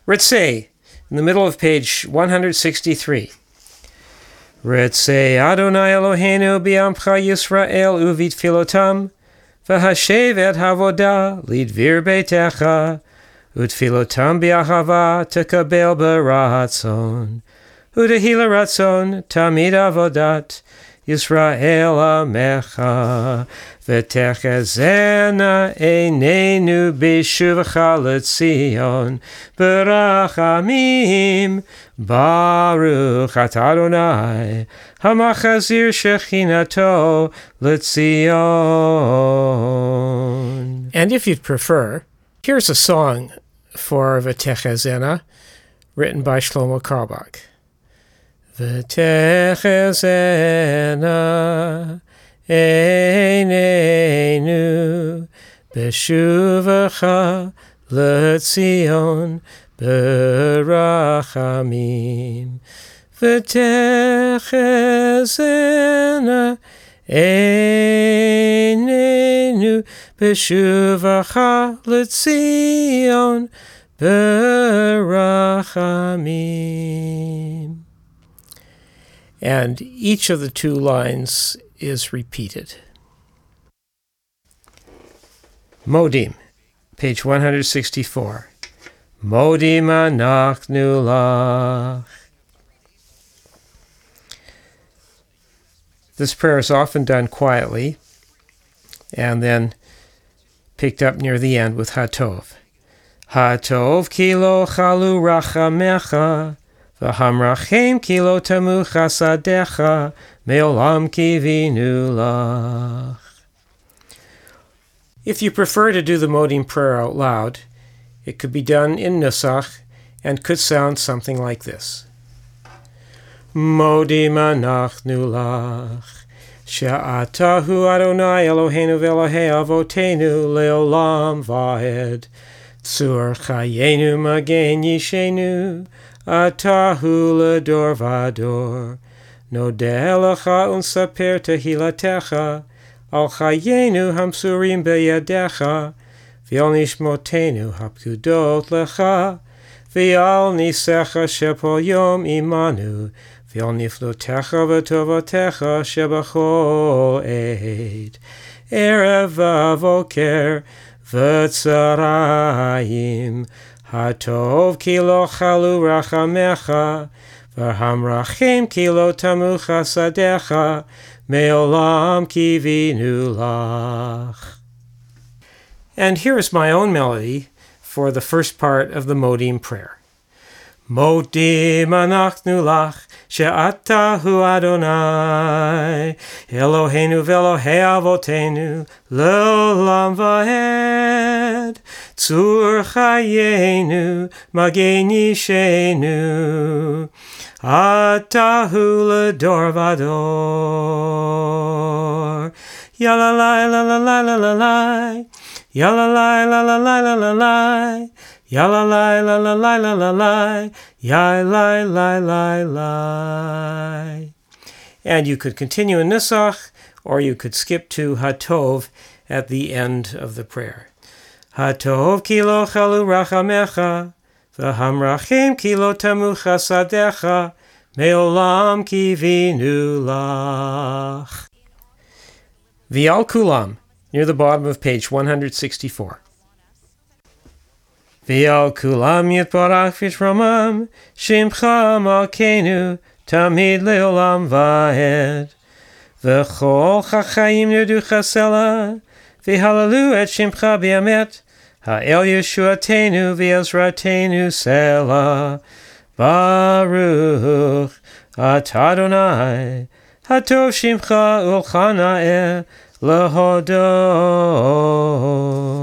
Ritzei, in the middle of page 163. Ritzei Adonai Eloheinu bi'amcha Yisrael uvit filotam, v'hashev et havodah lidvir beitecha, utfilotam bi'ahava tekabel beratzon, udehila ratzon tamid avodat Yisrael amecha, v'techezena einenu b'shuvcha l'tzion, berachamim, Baruch atah Adonai, hamachazir shechinato l'tzion. And if you'd prefer, here's a song for V'techezena, written by Shlomo Carlebach. V'techezena einenu b'shuvacha l'tzion berachamim. V'techezena einenu b'shuvacha l'tzion berachamim. And each of the two lines is repeated. Modim, page 164. Modim anachnu lach. This prayer is often done quietly and then picked up near the end with Hatov. Hatov kilo chalu rachamecha, v'hamrachem kilo tamu chasadecha, me'olam kivinu lach. If you prefer to do the Modim prayer out loud, it could be done in Nusach and could sound something like this. Modim anachnu lach, she'ata hu Adonai Eloheinu v'Elokei avotenu le'olam va'ed, tzur chayenu magen yishenu, atahu ledor vador, nodeh lecha unsaper tehilatecha, al chayenu hamsurim beyadecha, v'al nishmotenu hapkudot lecha, v'al nisecha shepol yom imanu, v'al niflotecha v'tovotecha shebachol eid, erev v'avoker v'tzarayim, hatov kilo chalu rachamecha, v'hamrachim kilo tamu chasadecha, me'olam kivinu lach. And here is my own melody for the first part of the Modim prayer. Modim anachnu lach, she'ata hu Adonai, Eloheinu v'Elokei avotenu, le'olam va'ed, tzur chayenu, magen yishenu, atahu ledor vador. Yalalai la la la la la la, yalalai la la la la la la, yalalai la la la la la la, yalai la la la. And you could continue in Nusach, or you could skip to Hatov at the end of the prayer. Hatov kilo chalu rachamecha, v'hamrachim kilo tamu chasadecha, me'olam kivinu lach. V'al kulam, near the bottom of page 164. V'al kulam yitbarach v'shramam, shimcha malkeinu, tamid le'olam va'ed. V'chol chachayim nirdu chasela, v'halalu et shimcha bi'amet, ha'el yeshuatenu v'ezratenu sela. Baruch atah Adonai, hatov shimcha ulchana'eh lehodot.